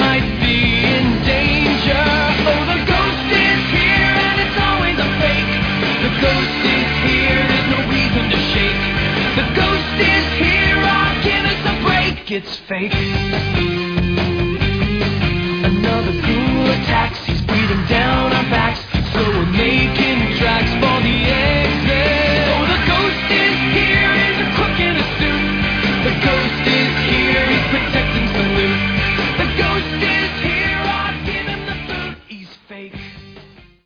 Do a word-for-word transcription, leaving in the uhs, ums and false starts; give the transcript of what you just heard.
might be in danger. Oh, the ghost is here and it's always a fake. The ghost is here, there's no reason to shake. The ghost is here, oh, give us a break. It's fake.